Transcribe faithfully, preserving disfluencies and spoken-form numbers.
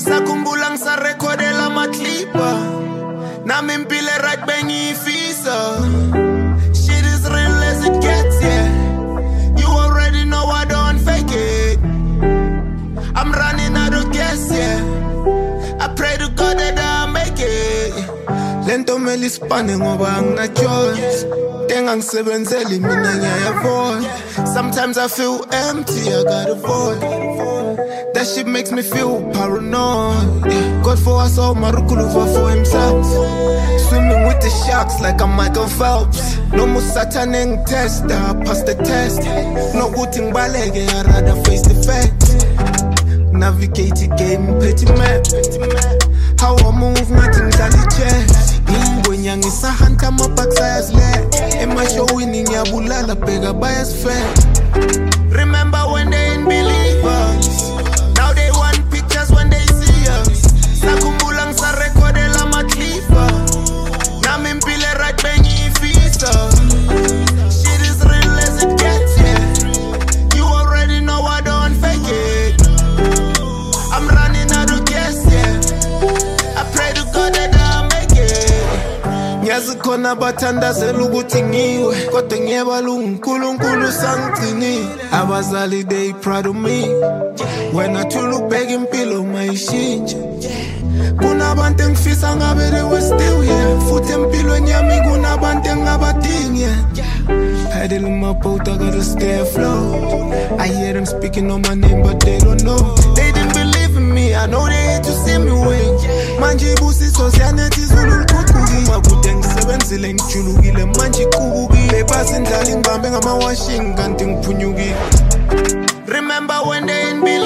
Sakumbula ngisarekhodela ama-clipper nami impilo right bengiyifisa. Shit is real as it gets, yeah. You already know I don't fake it. I'm running out of gas, yeah. I pray to God that I make it. Lento mele ispane ngoba angina choice. Tenga ngisebenzeli mina ngiyavoid. Sometimes I feel empty, I got a void. That shit makes me feel paranoid. Yeah. God for us all, Marukuluva for himself. Swimming with the sharks like I'm Michael Phelps. No more sataning test, I pass the test. No good thing balege, I rather face the facts. Navigate the game, petty map. How I move, nothing tally chest. When young is a hunter, my backside leg. And my show winning, ya bulala, bega bias fair. Remember when they ain't believe us? Now they want pictures when they see us. Sakumbulang sa rekodela matlifa. Nami mpile right bengi ifisa. Shit is real as it gets, yeah. You already know I don't fake it. I'm running out of gas, yeah. I pray to God that I make it. Nyazi khona bathandazela ukuthi ngiwe kodwa ngiyebala uNkulunkulu sangigcinile. Abazali they proud of me. When I thula ukubheka impilo mayishintshe. Kunabantu engifisa ngabe they were still here. Futhi empilweni yami kunabantu engingabadingi, yeah. Paddle in my boat, I gotta stay afloat. I hear them speaking on my name, but they don't know. They didn't believe in me, I know they hate to see me win. Manje ibusiso siyanethi izulu liqhuqhukile. Makude ngisebenzile ngijulukile manje iqhubukile. Basi indlala ngibambe ngama-washing kanti ngiphunyukile. Remember when they ain't believe